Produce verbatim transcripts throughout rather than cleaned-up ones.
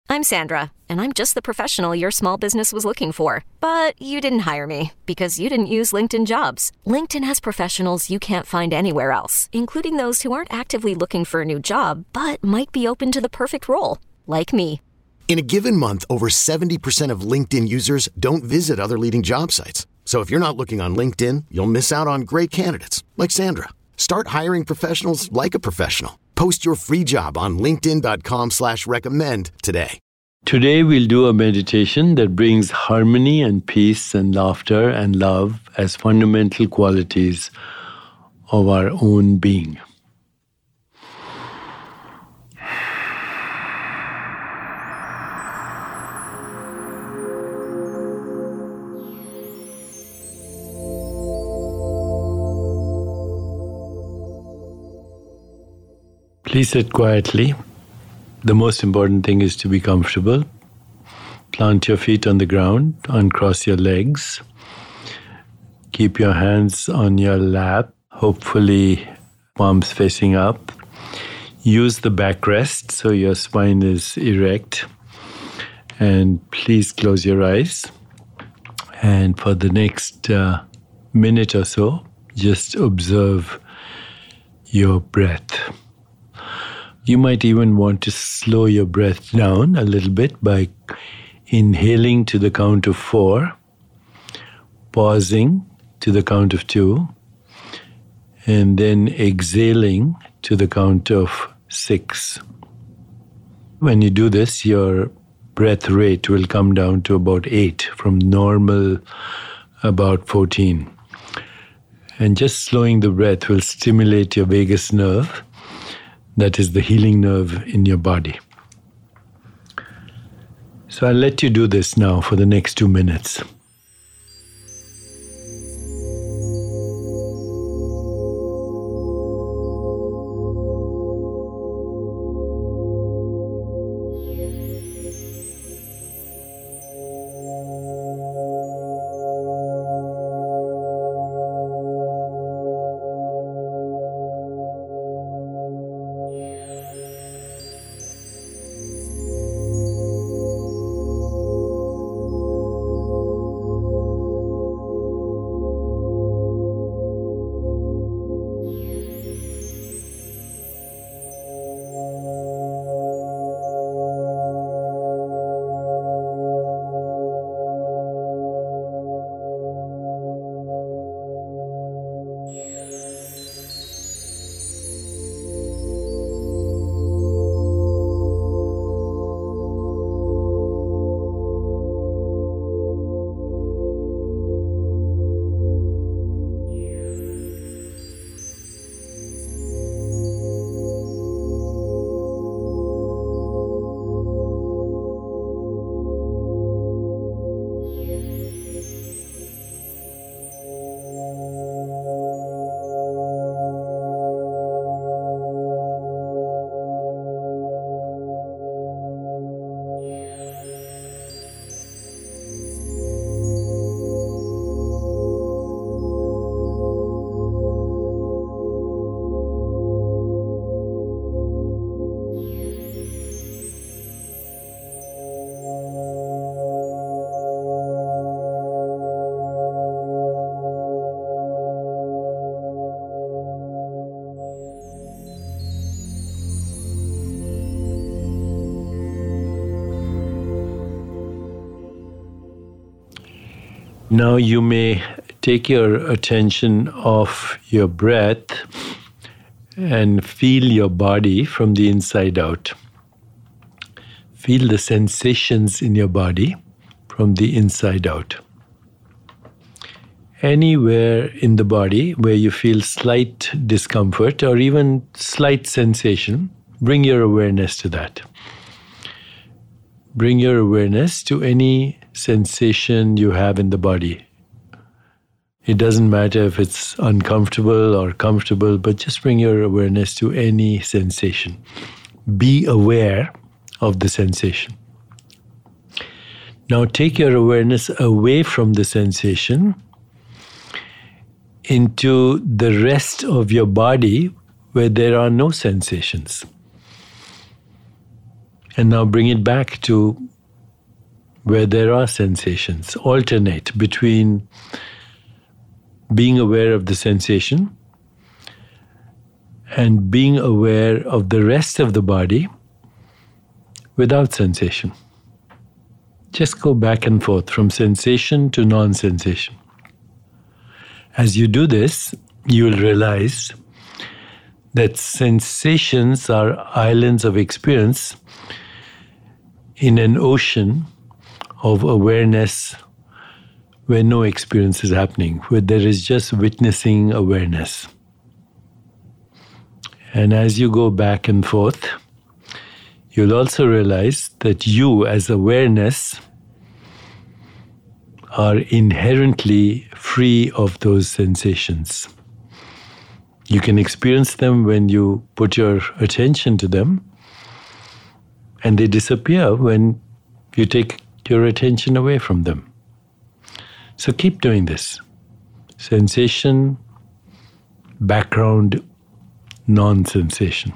I'm Sandra, and I'm just the professional your small business was looking for. But you didn't hire me because you didn't use LinkedIn Jobs. LinkedIn has professionals you can't find anywhere else, including those who aren't actively looking for a new job, but might be open to the perfect role, like me. In a given month, over seventy percent of LinkedIn users don't visit other leading job sites. So if you're not looking on LinkedIn, you'll miss out on great candidates like Sandra. Start hiring professionals like a professional. Post your free job on linkedin.com slash recommend today. Today we'll do a meditation that brings harmony and peace and laughter and love as fundamental qualities of our own being. Please sit quietly. The most important thing is to be comfortable. Plant your feet on the ground, uncross your legs. Keep your hands on your lap, hopefully palms facing up. Use the backrest so your spine is erect. And please close your eyes. And for the next uh, minute or so, just observe your breath. You might even want to slow your breath down a little bit by inhaling to the count of four, pausing to the count of two, and then exhaling to the count of six. When you do this, your breath rate will come down to about eight from normal about fourteen. And just slowing the breath will stimulate your vagus nerve. That is the healing nerve in your body. So I'll let you do this now for the next two minutes. Now you may take your attention off your breath and feel your body from the inside out. Feel the sensations in your body from the inside out. Anywhere in the body where you feel slight discomfort or even slight sensation, bring your awareness to that. Bring your awareness to any sensation you have in the body. It doesn't matter if it's uncomfortable or comfortable, but just bring your awareness to any sensation. Be aware of the sensation. Now take your awareness away from the sensation into the rest of your body where there are no sensations. And now bring it back to where there are sensations. Alternate between being aware of the sensation and being aware of the rest of the body without sensation. Just go back and forth from sensation to non-sensation. As you do this, you will realize that sensations are islands of experience in an ocean of awareness where no experience is happening, where there is just witnessing awareness. And as you go back and forth, you'll also realize that you, as awareness, are inherently free of those sensations. You can experience them when you put your attention to them, and they disappear when you take your attention away from them. So keep doing this. Sensation, background, non-sensation.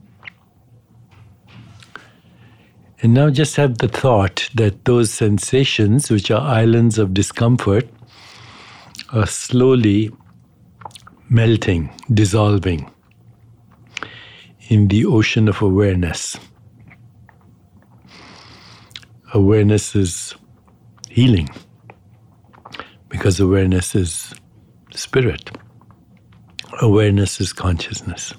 And now just have the thought that those sensations, which are islands of discomfort, are slowly melting, dissolving in the ocean of awareness. Awareness is healing because awareness is spirit. Awareness is consciousness.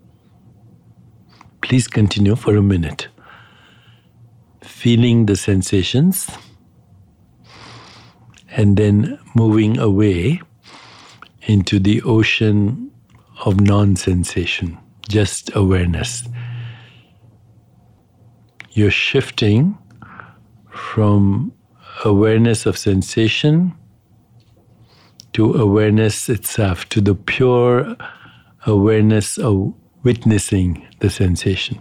Please continue for a minute, feeling the sensations and then moving away into the ocean of non-sensation, just awareness. You're shifting from awareness of sensation to awareness itself, to the pure awareness of witnessing the sensation.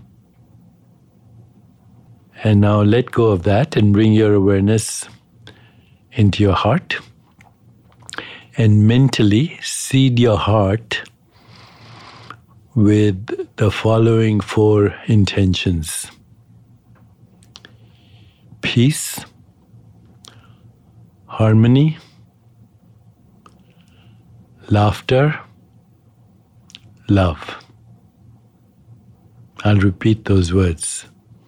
And now let go of that and bring your awareness into your heart. And mentally seed your heart with the following four intentions: peace, harmony, laughter, love. I'll repeat those words.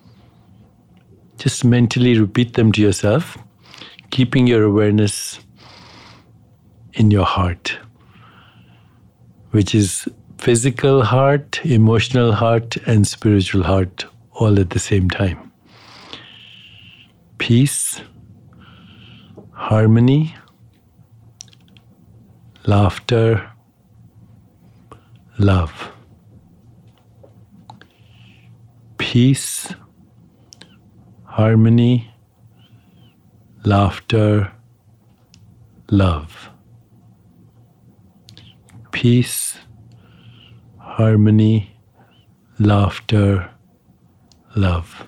Just mentally repeat them to yourself, keeping your awareness in your heart, which is physical heart, emotional heart, and spiritual heart, all at the same time. Peace, harmony, laughter, love. Peace, harmony, laughter, love. Peace, harmony, laughter, love.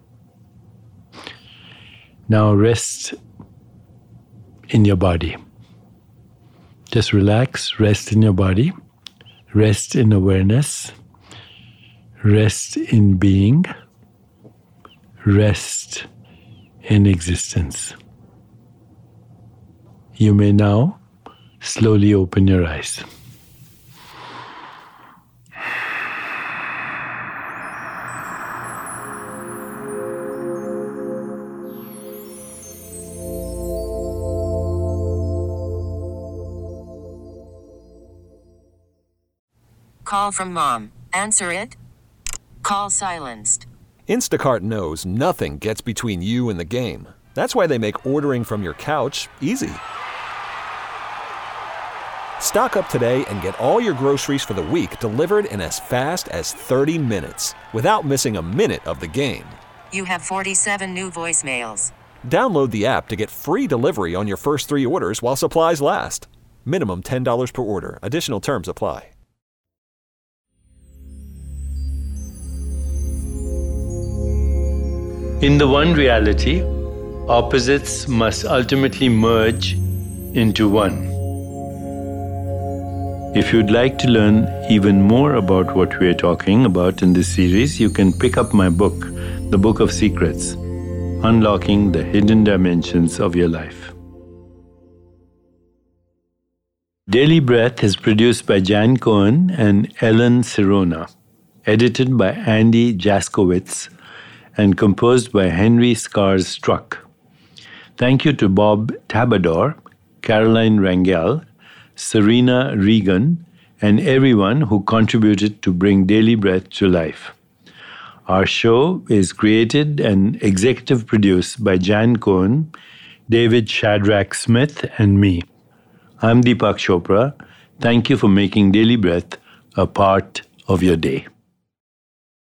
Now rest in your body. Just relax, rest in your body, rest in awareness, rest in being, rest in existence. You may now slowly open your eyes. Call from mom. Answer it. Call silenced. Instacart knows nothing gets between you and the game. That's why they make ordering from your couch easy. Stock up today and get all your groceries for the week delivered in as fast as thirty minutes without missing a minute of the game. You have forty-seven new voicemails. Download the app to get free delivery on your first three orders while supplies last. Minimum ten dollars per order. Additional terms apply. In the one reality, opposites must ultimately merge into one. If you'd like to learn even more about what we are talking about in this series, you can pick up my book, The Book of Secrets, Unlocking the Hidden Dimensions of Your Life. Daily Breath is produced by Jan Cohen and Ellen Sirona, edited by Andy Jaskowitz, and composed by Henry Scars Struck. Thank you to Bob Tabador, Caroline Rangel, Serena Regan, and everyone who contributed to bring Daily Breath to life. Our show is created and executive produced by Jan Cohen, David Shadrach Smith, and me. I'm Deepak Chopra. Thank you for making Daily Breath a part of your day.